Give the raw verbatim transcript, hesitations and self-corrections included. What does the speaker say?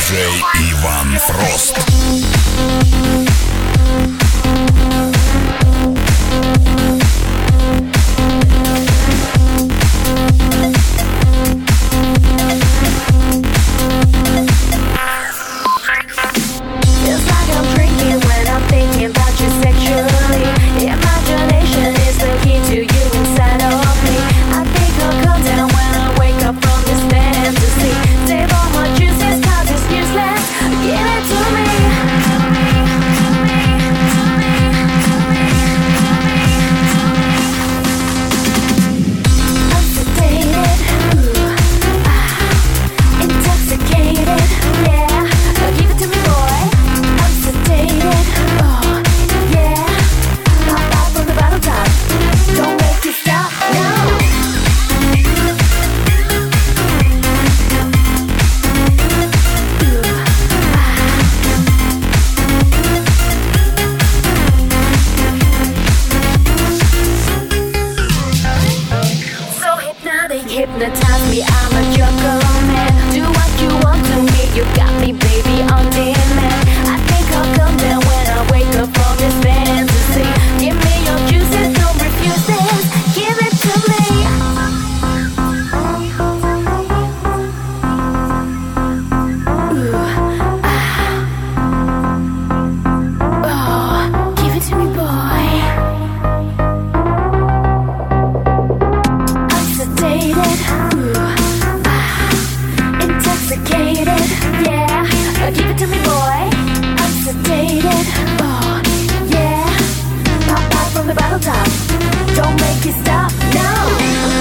диджей Иван Фрост. Hypnotize me, I'm a jungle man. Do what you want to me, you got me, baby, on demand. I think I'll come down when I wake up from this fantasy. Give me your juices, don't refuse this. Give it to me. Ooh, ah. Oh, give it to me, boy. I'm sedated. Intoxicated, yeah. Uh, give it to me, boy. I'm sedated, oh, yeah. Pop out from the bottle top. Don't make it stop, no.